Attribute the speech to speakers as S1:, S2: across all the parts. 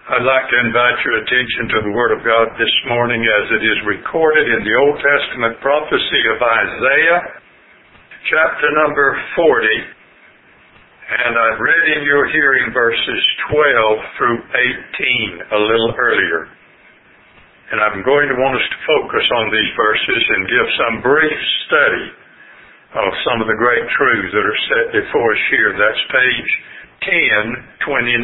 S1: I'd like to invite your attention to the Word of God this morning as it is recorded in the Old Testament prophecy of Isaiah, chapter number 40. And I've read in your hearing verses 12 through 18 a little earlier. And I'm going to want us to focus on these verses and give some brief study of some of the great truths that are set before us here. That's page 1029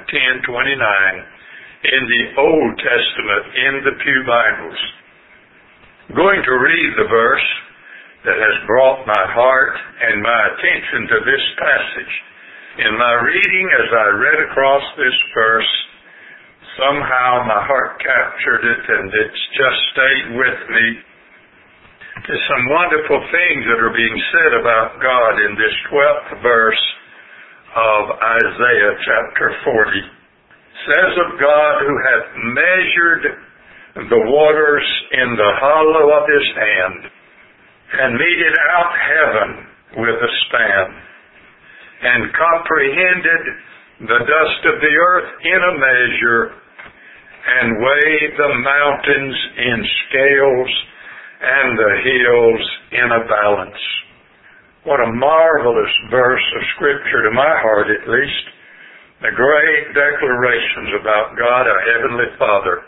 S1: in the Old Testament in the Pew Bibles. I'm going to read the verse that has brought my heart and my attention to this passage. In my reading, as I read across this verse, somehow my heart captured it, and it's just stayed with me. There's some wonderful things that are being said about God in this 12th verse of Isaiah chapter 40. It says of God who hath measured the waters in the hollow of his hand, and meted out heaven with a span, and comprehended the dust of the earth in a measure, and weighed the mountains in scales, and the hills in a balance. What a marvelous verse of Scripture, to my heart at least. The great declarations about God, our Heavenly Father.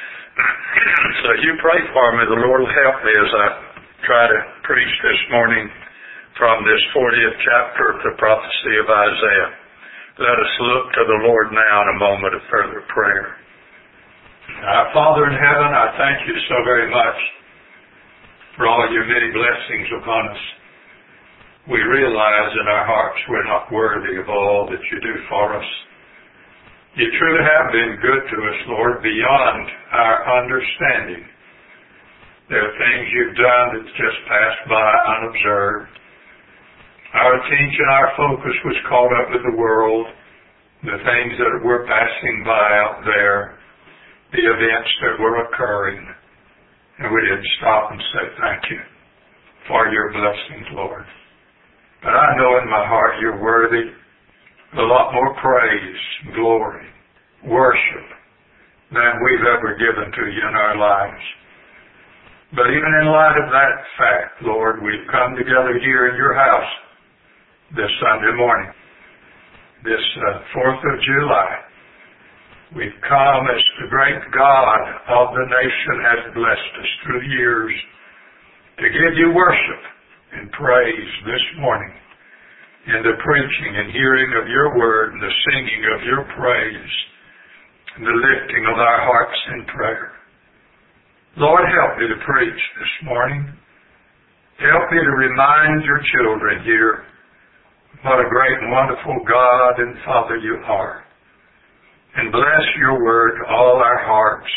S1: So you pray for me. The Lord will help me as I try to preach this morning from this 40th chapter of the prophecy of Isaiah. Let us look to the Lord now in a moment of further prayer. Our Father in heaven, I thank you so very much for all your many blessings upon us. We realize in our hearts we're not worthy of all that you do for us. You truly have been good to us, Lord, beyond our understanding. There are things you've done that's just passed by unobserved. Our attention, our focus was caught up with the world, the things that were passing by out there, the events that were occurring, and we didn't stop and say thank you for your blessings, Lord. But I know in my heart you're worthy of a lot more praise, glory, worship than we've ever given to you in our lives. But even in light of that fact, Lord, we've come together here in your house this Sunday morning, this 4th of July. We've come as the great God of the nation has blessed us through the years to give you worship and praise this morning in the preaching and hearing of your word and the singing of your praise and the lifting of our hearts in prayer. Lord, help me to preach this morning. Help me to remind your children here what a great and wonderful God and Father you are. And bless your word to all our hearts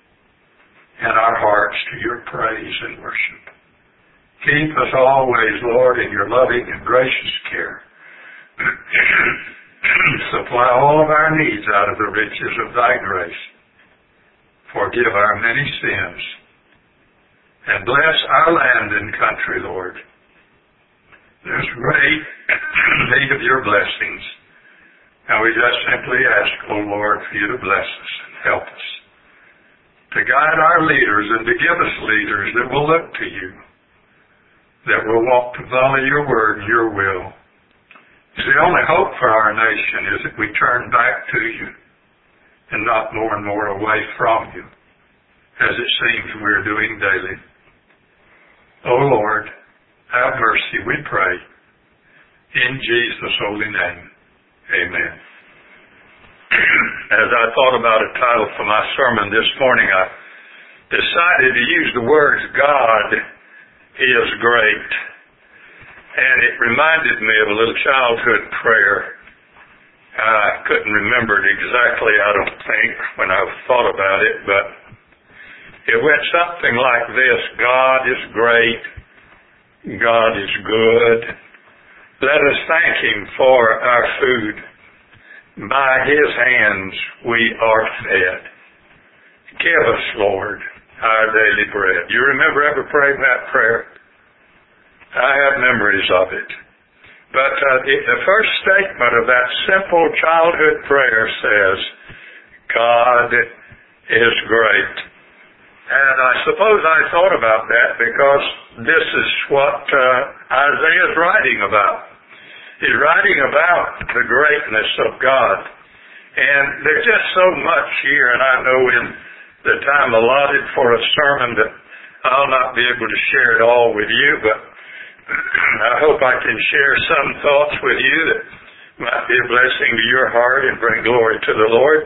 S1: and our hearts to your praise and worship. Keep us always, Lord, in your loving and gracious care. Supply all of our needs out of the riches of thy grace. Forgive our many sins. And bless our land and country, Lord. There's great need of your blessings. And we just simply ask, O Lord, for you to bless us and help us. To guide our leaders and to give us leaders that will look to you, that will walk to follow your word and your will. The only hope for our nation is that we turn back to you and not more and more away from you, as it seems we're doing daily. O Lord, have mercy, we pray. In Jesus' holy name, amen. As I thought about a title for my sermon this morning, I decided to use the words, God is great. And it reminded me of a little childhood prayer. I couldn't remember it exactly, I don't think, when I thought about it, but it went something like this: God is great. God is good. Let us thank him for our food. By his hands we are fed. Give us, Lord, our daily bread. You remember ever praying that prayer? I have memories of it. But the first statement of that simple childhood prayer says, God is great. And I suppose I thought about that because this is what Isaiah is writing about. He's writing about the greatness of God. And there's just so much here, and I know in the time allotted for a sermon that I'll not be able to share it all with you, but I hope I can share some thoughts with you that might be a blessing to your heart and bring glory to the Lord.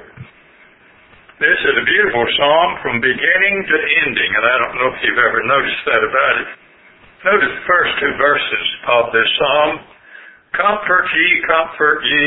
S1: This is a beautiful psalm from beginning to ending, and I don't know if you've ever noticed that about it. Notice the first two verses of this psalm. Comfort ye,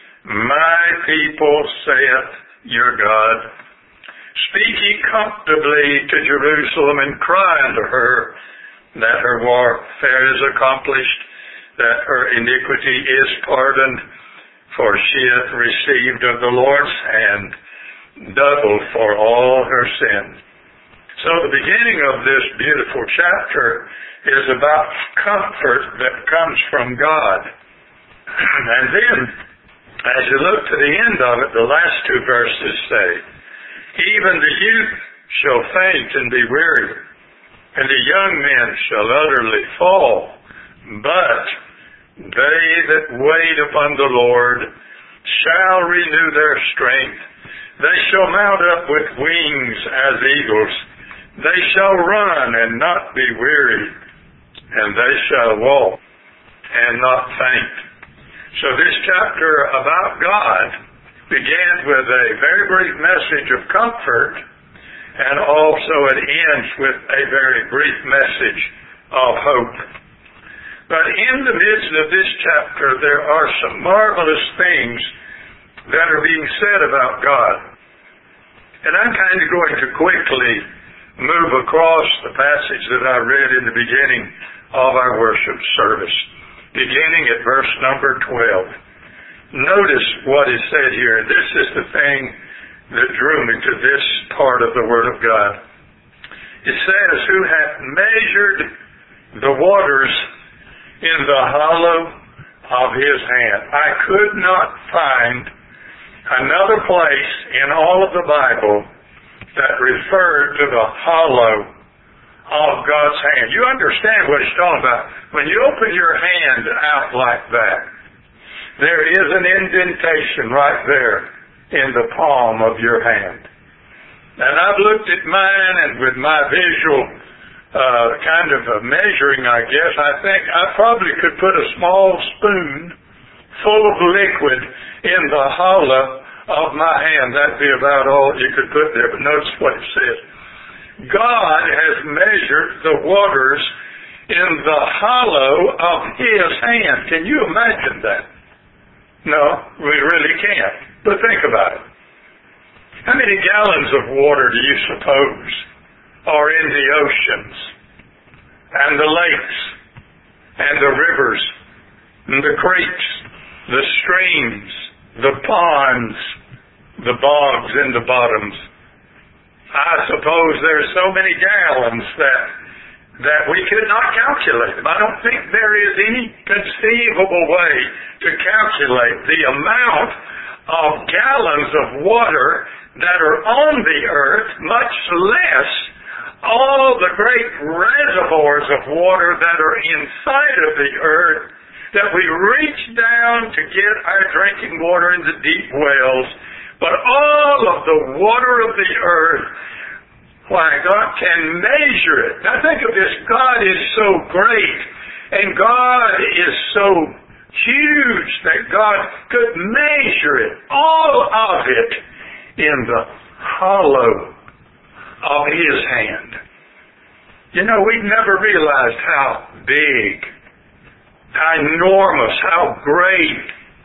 S1: my people, saith your God. Speak ye comfortably to Jerusalem, and cry unto her that her warfare is accomplished, that her iniquity is pardoned, for she hath received of the Lord's hand double for all her sins. So the beginning of this beautiful chapter is about comfort that comes from God. And then, as you look to the end of it, the last two verses say, even the youth shall faint and be weary, and the young men shall utterly fall. But they that wait upon the Lord shall renew their strength. They shall mount up with wings as eagles. They shall run and not be weary, and they shall walk and not faint. So this chapter about God began with a very brief message of comfort, and also it ends with a very brief message of hope. But in the midst of this chapter, there are some marvelous things that are being said about God. And I'm kind of going to quickly move across the passage that I read in the beginning of our worship service, beginning at verse number 12. Notice what is said here. This is the thing that drew me to this part of the Word of God. It says, who hath measured the waters in the hollow of his hand. I could not find another place in all of the Bible that referred to the hollow of God's hand. You understand what he's talking about. When you open your hand out like that, there is an indentation right there in the palm of your hand. And I've looked at mine, and with my visual kind of measuring, I guess, I think I probably could put a small spoon full of liquid in the hollow of my hand. That'd be about all you could put there. But notice what it says. God has measured the waters in the hollow of his hand. Can you imagine that? No, we really can't. But think about it. How many gallons of water do you suppose are in the oceans and the lakes and the rivers and the creeks, the streams, the ponds, the bogs and the bottoms? I suppose there's so many gallons that we could not calculate them. I don't think there is any conceivable way to calculate the amount of gallons of water that are on the earth, much less all the great reservoirs of water that are inside of the earth that we reach down to get our drinking water in the deep wells. But all of the water of the earth, why, God can measure it. Now think of this. God is so great, and God is so huge that God could measure it, all of it, in the hollow of his hand. You know, we've never realized how big, how enormous, how great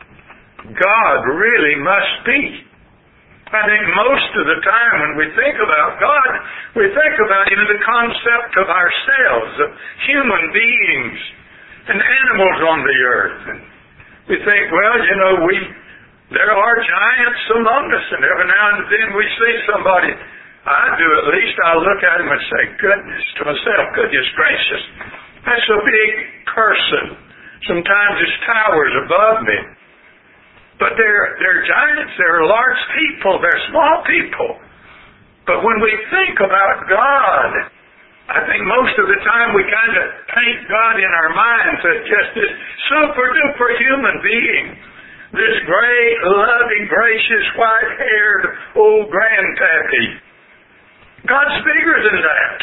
S1: God really must be. I think most of the time when we think about God, we think about Him in the concept of ourselves, of human beings and animals on the earth. And we think, well, you know, there are giants among us, and every now and then we see somebody, I do at least, I'll look at him and say, goodness, to myself, goodness gracious, that's a big person. Sometimes it towers above me. But they're giants, they're large people, they're small people. But when we think about God, I think most of the time we kind of paint God in our minds as just this super-duper human being. This great, loving, gracious, white-haired old grandpappy. God's bigger than that.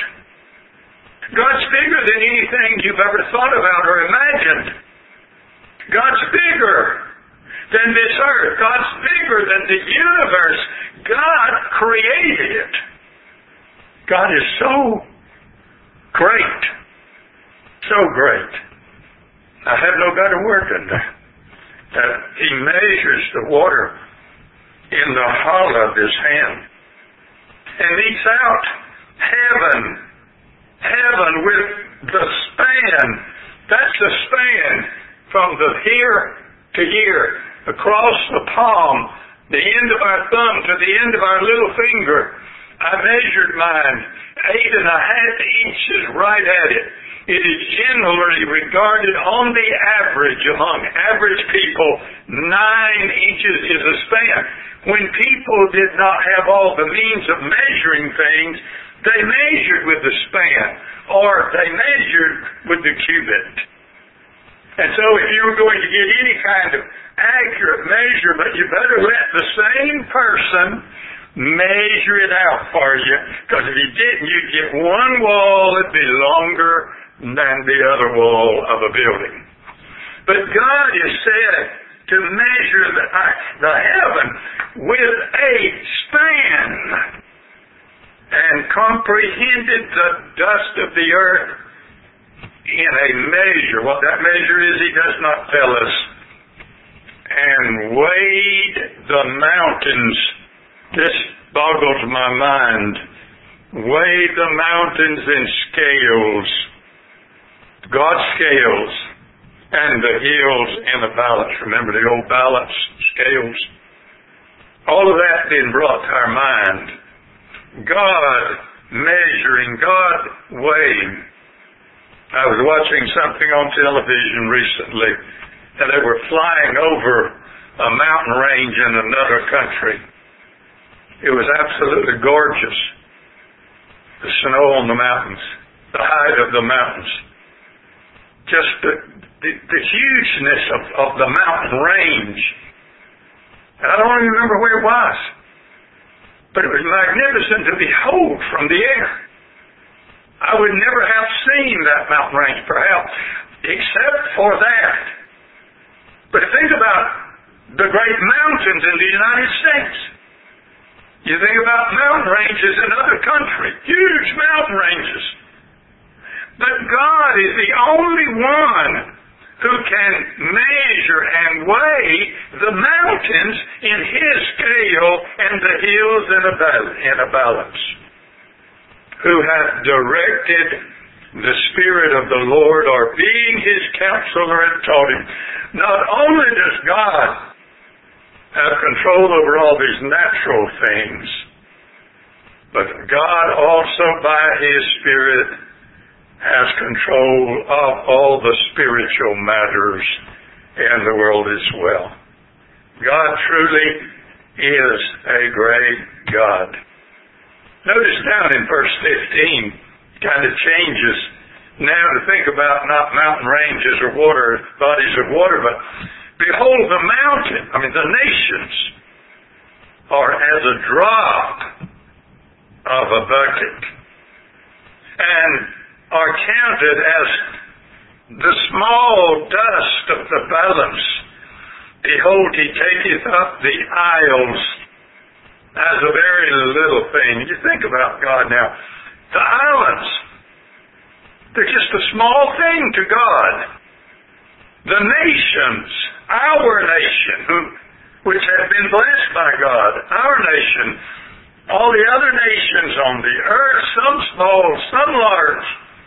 S1: God's bigger than anything you've ever thought about or imagined. God's bigger than this earth. God's bigger than the universe. God created it. God is so great. So great. I have no better word than that. That He measures the water in the hollow of His hand and meets out heaven with the span. That's the span from the here to here, across the palm, the end of our thumb to the end of our little finger. I measured mine, 8.5 inches right at it. It is generally regarded on the average, among average people, 9 inches is a span. When people did not have all the means of measuring things, they measured with the span, or they measured with the cubit. And so if you were going to get any kind of accurate measurement, you better let the same person measure it out for you, because if you didn't, you'd get one wall that'd be longer than the other wall of a building. But God is said to measure the heaven with a span, and comprehended the dust of the earth in a measure. What that measure is, He does not tell us. And weighed the mountains. This boggles my mind. Weighed the mountains in scales. God's scales. And the hills in a balance. Remember the old balance scales? All of that been brought to our mind. God measuring, God weighing. I was watching something on television recently, and they were flying over a mountain range in another country. It was absolutely gorgeous. The snow on the mountains, the height of the mountains, just the hugeness of the mountain range. And I don't even remember where it was, but it was magnificent to behold from the air. I would never have seen that mountain range, perhaps, except for that. But think about the great mountains in the United States. You think about mountain ranges in other countries, huge mountain ranges. But God is the only one who can measure and weigh the mountains in His scale and the hills in a balance. Who hath directed the Spirit of the Lord, or being His counselor, and taught Him. Not only does God have control over all these natural things, but God also by His Spirit has control of all the spiritual matters in the world as well. God truly is a great God. Notice down in verse 15, kind of changes now to think about not mountain ranges or water, bodies of water, but behold the mountain, the nations are as a drop of a bucket, and are counted as the small dust of the balance. Behold, He taketh up the isles as a very little thing. You think about God now. The islands, they're just a small thing to God. The nations, our nation, which have been blessed by God, our nation, all the other nations on the earth, some small, some large,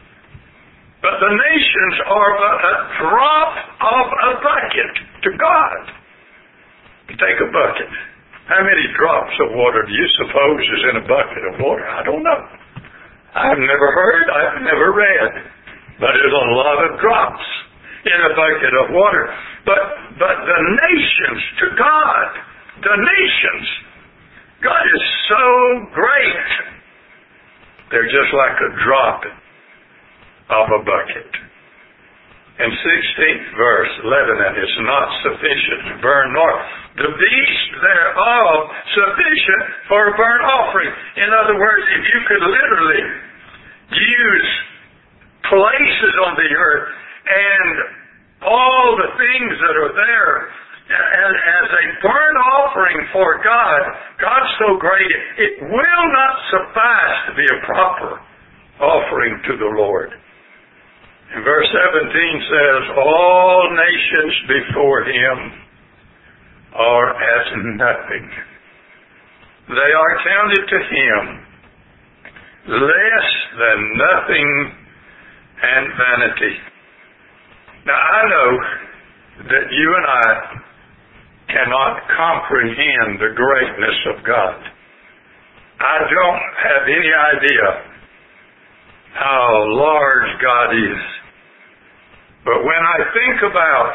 S1: but the nations are but a drop of a bucket to God. You take a bucket. How many drops of water do you suppose is in a bucket of water? I don't know. I've never heard, I've never read. But there's a lot of drops in a bucket of water. But but the nations to God. The nations. God is so great. They're just like a drop of a bucket. In 16th verse, Lebanon is not sufficient to burn, nor the beast thereof sufficient for a burnt offering. In other words, if you could literally use places on the earth and all the things that are there as a burnt offering for God, God's so great, it will not suffice to be a proper offering to the Lord. And verse 17 says, all nations before Him are as nothing. They are counted to Him less than nothing and vanity. Now I know that you and I cannot comprehend the greatness of God. I don't have any idea how large God is. But when I think about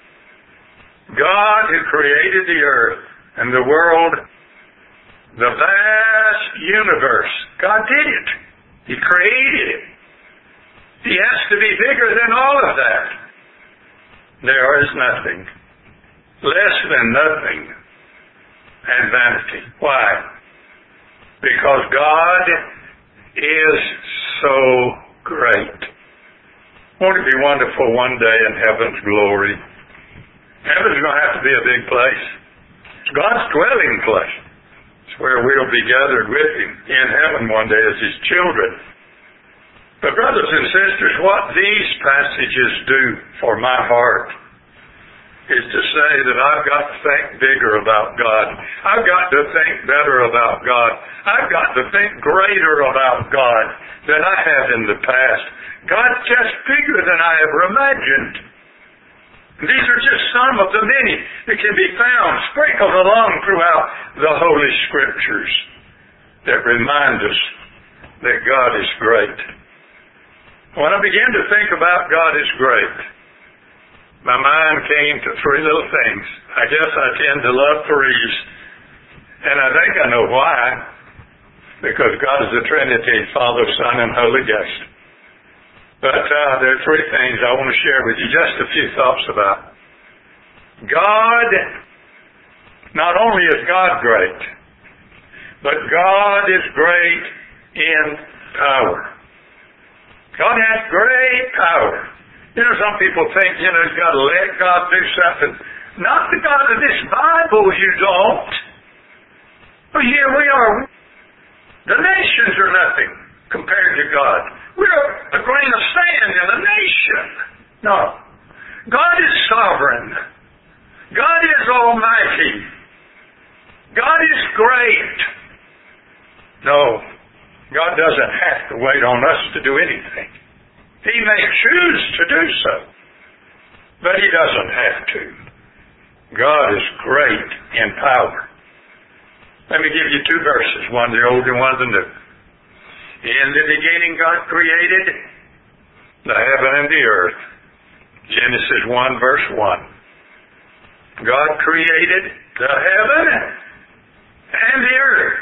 S1: God who created the earth and the world, the vast universe, God did it. He created it. He has to be bigger than all of that. There is nothing, less than nothing, and vanity. Why? Because God is so great. Won't it be wonderful one day in heaven's glory? Heaven's going to have to be a big place. It's God's dwelling place. It's where we'll be gathered with Him in heaven one day as His children. But brothers and sisters, what these passages do for my heart is to say that I've got to think bigger about God. I've got to think better about God. I've got to think greater about God than I have in the past. God's just bigger than I ever imagined. These are just some of the many that can be found sprinkled along throughout the Holy Scriptures that remind us that God is great. When I began to think about God is great, my mind came to three little things. I guess I tend to love threes, and I think I know why. Because God is the Trinity, Father, Son, and Holy Ghost. But there are three things I want to share with you, just a few thoughts about. God, not only is God great, but God is great in power. God has great power. You know, some people think, you've got to let God do something. Not the God of this Bible, you don't. But here we are. The nations are nothing compared to God. We're a grain of sand in a nation. No. God is sovereign. God is almighty. God is great. No. God doesn't have to wait on us to do anything. He may choose to do so, but He doesn't have to. God is great in power. Let me give you two verses, one the old and one the new. In the beginning God created the heaven and the earth. Genesis 1 verse 1. God created the heaven and the earth.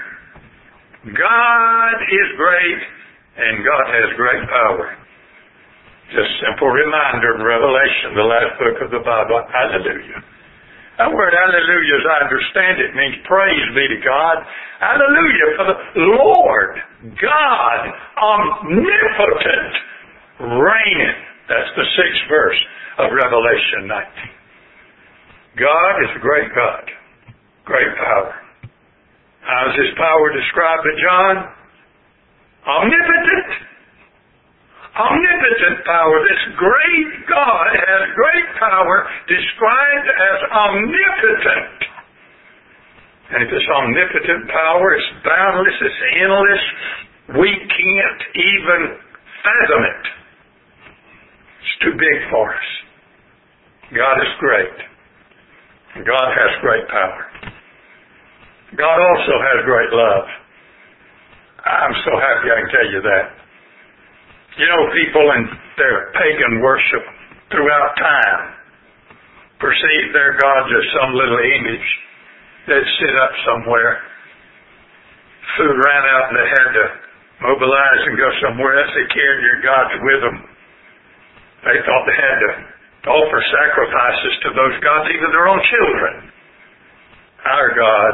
S1: God is great and God has great power. Just a simple reminder in Revelation, the last book of the Bible. Hallelujah. That word hallelujah, as I understand it, means praise be to God. Hallelujah for the Lord God omnipotent reigneth. That's the 6th verse of Revelation 19. God is a great God. Great power. How is His power described to John? Omnipotent. Omnipotent power. This great God has great power described as omnipotent. And if this omnipotent power is boundless, it's endless, we can't even fathom it. It's too big for us. God is great. God has great power. God also has great love. I'm so happy I can tell you that. You know, people in their pagan worship throughout time perceived their gods as some little image that'd sit up somewhere. Food ran out and they had to mobilize and go somewhere else. They carried their gods with them. They thought they had to offer sacrifices to those gods, even their own children. Our God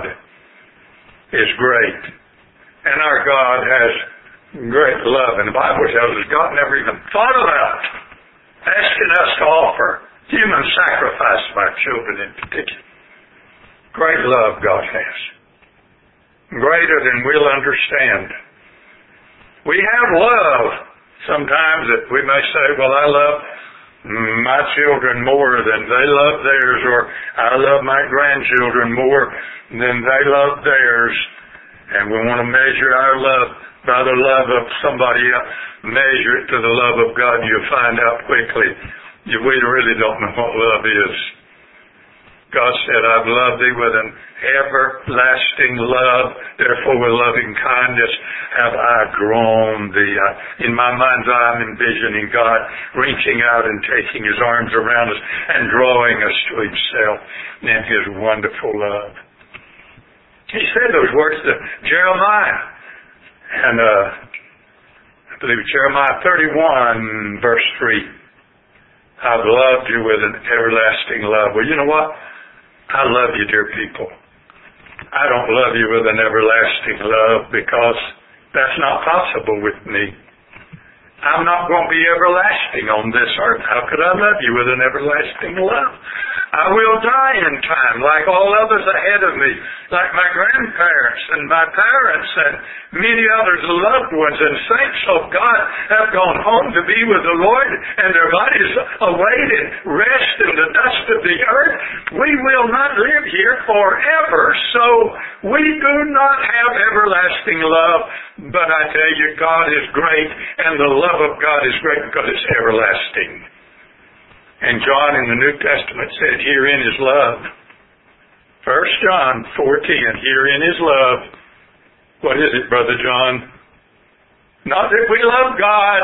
S1: is great. And our God has great love. And the Bible tells us God never even thought about asking us to offer human sacrifice of our children in particular. Great love God has. Greater than we'll understand. We have love sometimes that we may say, well, I love my children more than they love theirs, or I love my grandchildren more than they love theirs. And we want to measure our love by the love of somebody else. Measure it to the love of God, and you'll find out quickly we really don't know what love is. God said, I've loved thee with an everlasting love, therefore with loving kindness have I drawn thee. In my mind's eye, I'm envisioning God reaching out and taking His arms around us and drawing us to Himself in His wonderful love. He said those words to Jeremiah. And I believe Jeremiah 31, verse 3. I've loved you with an everlasting love. Well, you know what? I love you, dear people. I don't love you with an everlasting love because that's not possible with me. I'm not going to be everlasting on this earth. How could I love you with an everlasting love? I will die in time like all others ahead of me, like my grandparents and my parents and many others, loved ones and saints of God have gone home to be with the Lord, and their bodies awaited rest in the dust of the earth. We will not live here forever, so we do not have everlasting love. But I tell you, God is great, and the love of God is great because it's everlasting. And John in the New Testament said, herein is love. 1 John 4:10, herein is love. What is it, Brother John? Not that we love God,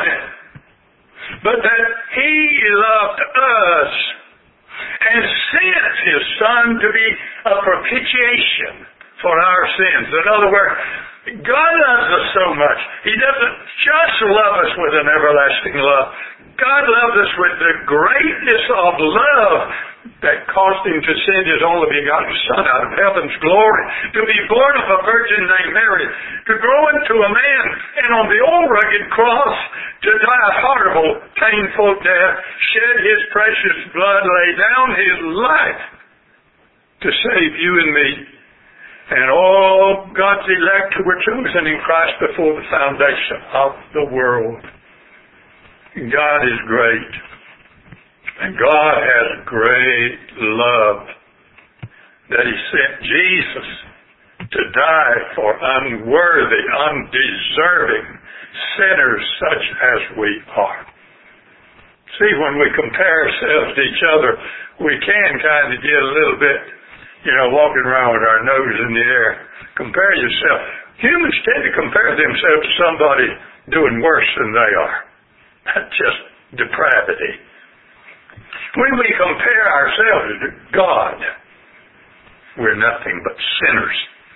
S1: but that He loved us and sent His Son to be a propitiation for our sins. In other words, God loves us so much. He doesn't just love us with an everlasting love. God loves us with the greatness of love that caused Him to send His only begotten Son out of heaven's glory, to be born of a virgin named Mary, to grow into a man, and on the old rugged cross, to die a horrible, painful death, shed His precious blood, lay down His life to save you and me, and all God's elect who were chosen in Christ before the foundation of the world. God is great. And God has great love that He sent Jesus to die for unworthy, undeserving sinners such as we are. See, when we compare ourselves to each other, we can kind of get a little bit, walking around with our nose in the air. Compare yourself. Humans tend to compare themselves to somebody doing worse than they are. That's just depravity. When we compare ourselves to God, we're nothing but sinners,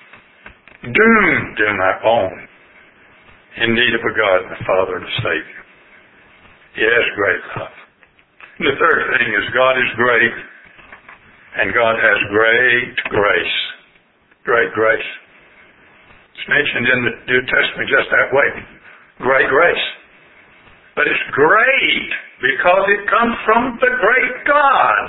S1: doomed in our own, in need of a God and a Father and a Savior. He has great love. And the third thing is God is great, and God has great grace. Great grace. It's mentioned in the New Testament just that way. Great grace. But it's great because it comes from the great God.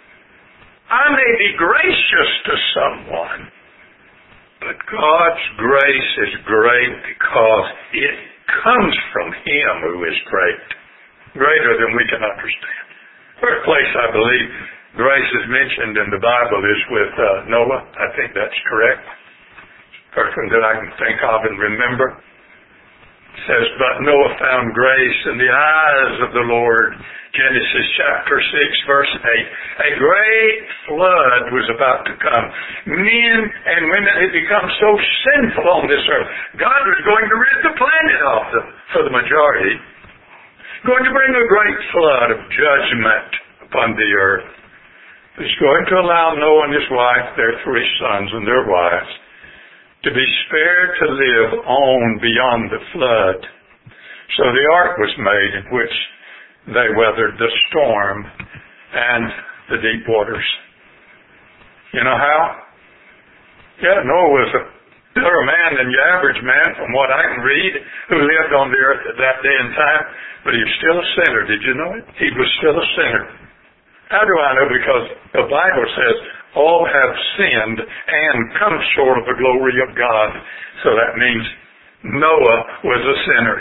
S1: I may be gracious to someone, but God's grace is great because it comes from Him who is great. Greater than we can understand. First place I believe grace is mentioned in the Bible is with Noah. I think that's correct. First one that I can think of and remember. Says, but Noah found grace in the eyes of the Lord. Genesis chapter 6, verse 8. A great flood was about to come. Men and women had become so sinful on this earth. God was going to rid the planet of them for the majority. Going to bring a great flood of judgment upon the earth. He's going to allow Noah and his wife, their 3 sons and their wives, to be spared to live on beyond the flood. So the ark was made in which they weathered the storm and the deep waters. You know how? Yeah, Noah was a better man than your average man, from what I can read, who lived on the earth at that day and time, but he was still a sinner. Did you know it? He was still a sinner. How do I know? Because the Bible says all have sinned and come short of the glory of God. So that means Noah was a sinner.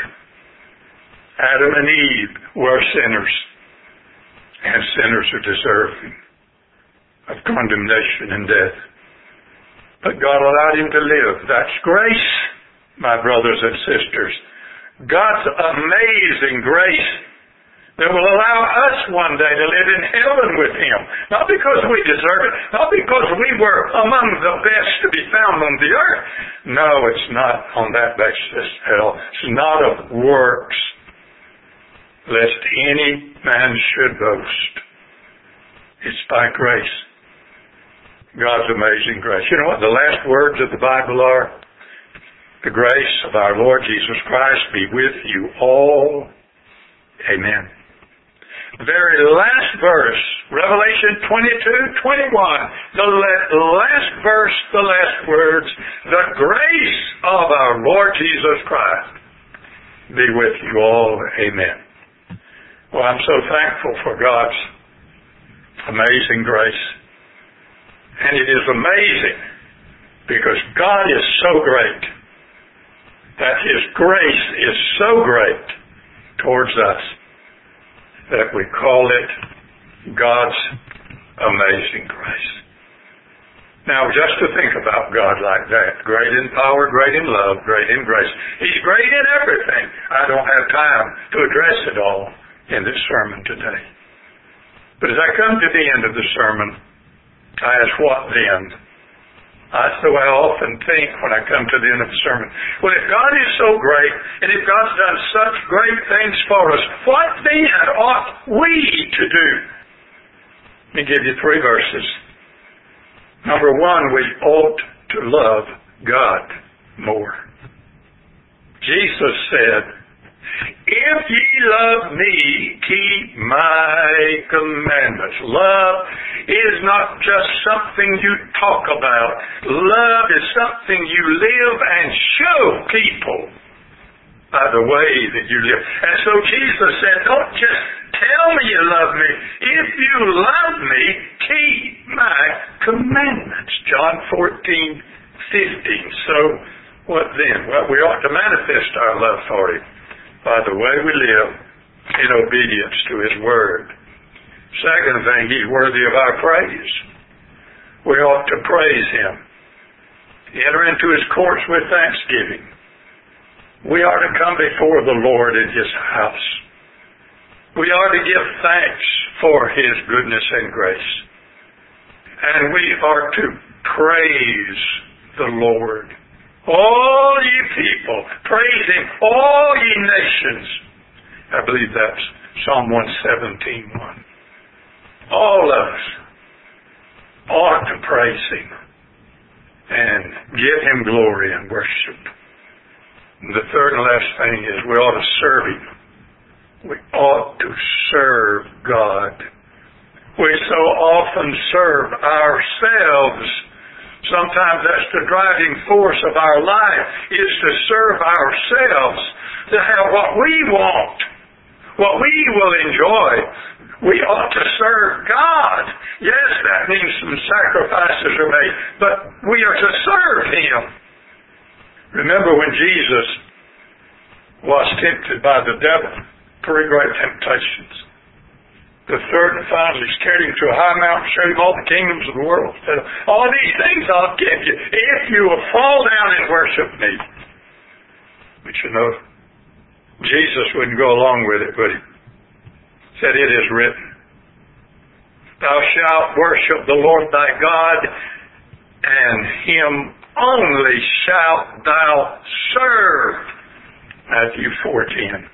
S1: Adam and Eve were sinners. And sinners are deserving of condemnation and death. But God allowed him to live. That's grace, my brothers and sisters. God's amazing grace that will allow us one day to live in heaven with him. Not because we deserve it, not because we were among the best to be found on the earth. No, it's not on that basis, hell. It's not of works, lest any man should boast. It's by grace. God's amazing grace. You know what the last words of the Bible are? The grace of our Lord Jesus Christ be with you all. Amen. The very last verse, Revelation 22:21, the last verse, the last words, the grace of our Lord Jesus Christ be with you all. Amen. Well, I'm so thankful for God's amazing grace. And it is amazing because God is so great that His grace is so great towards us that we call it God's amazing grace. Now, just to think about God like that, great in power, great in love, great in grace. He's great in everything. I don't have time to address it all in this sermon today. But as I come to the end of the sermon, I ask, what then? That's the way I often think when I come to the end of the sermon. Well, if God is so great, and if God's done such great things for us, what then ought we to do? Let me give you 3 verses. Number 1, we ought to love God more. Jesus said, if ye love me, keep my commandments. Love is not just something you talk about. Love is something you live and show people by the way that you live. And so Jesus said, don't just tell me you love me. If you love me, keep my commandments. John 14:15. So what then? Well, we ought to manifest our love for Him by the way we live in obedience to His Word. Second thing, He's worthy of our praise. We ought to praise Him. Enter into His courts with thanksgiving. We are to come before the Lord in His house. We are to give thanks for His goodness and grace. And we are to praise the Lord. All ye people, praise Him, all ye nations. I believe that's Psalm 117:1. All of us ought to praise Him and give Him glory and worship. And the third and last thing is we ought to serve Him. We ought to serve God. We so often serve ourselves. Sometimes that's the driving force of our life, is to serve ourselves, to have what we want, what we will enjoy. We ought to serve God. Yes, that means some sacrifices are made, but we are to serve Him. Remember when Jesus was tempted by the devil, 3 great temptations. The third and final, He carried Him to a high mountain, showed Him all the kingdoms of the world. Said, all these things I'll give you if you will fall down and worship me. But you know, Jesus wouldn't go along with it, would He? Said, it is written, thou shalt worship the Lord thy God, and Him only shalt thou serve. Matthew 4:10.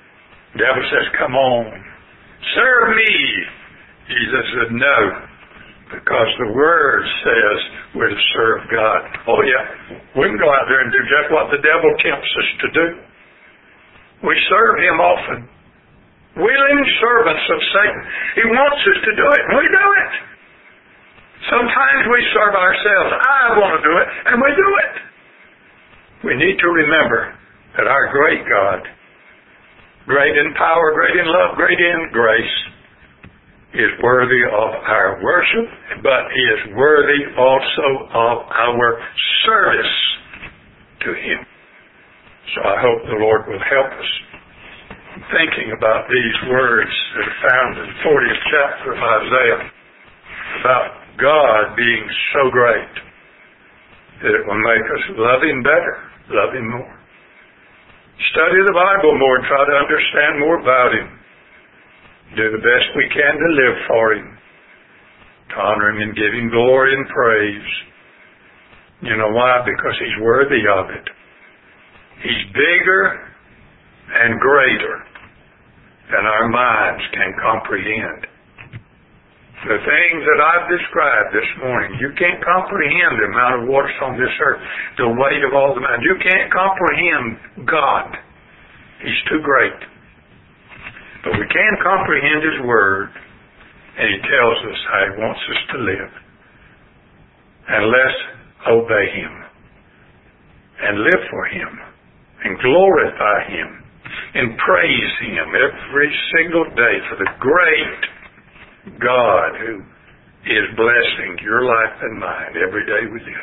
S1: The devil says, come on, serve me. Jesus said, no, Because the Word says we're to serve God. Oh yeah, we can go out there and do just what the devil tempts us to do. We serve him often. Willing servants of Satan. He wants us to do it, and we do it. Sometimes we serve ourselves. I want to do it, and we do it. We need to remember that our great God, great in power, great in love, great in grace, is worthy of our worship, but He is worthy also of our service to Him. So I hope the Lord will help us thinking about these words that are found in the 40th chapter of Isaiah about God being so great that it will make us love Him better, love Him more. Study the Bible more and try to understand more about Him. Do the best we can to live for Him, to honor Him and give Him glory and praise. You know why? Because He's worthy of it. He's bigger and greater than our minds can comprehend. The things that I've described this morning, you can't comprehend the amount of what's on this earth, the weight of all the mountains. You can't comprehend God. He's too great. But we can comprehend His Word, and He tells us how He wants us to live. And let's obey Him, and live for Him, and glorify Him, and praise Him every single day for the great God who is blessing your life and mine every day we live.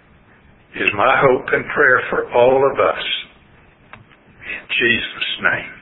S1: Is my hope and prayer for all of us. In Jesus' name.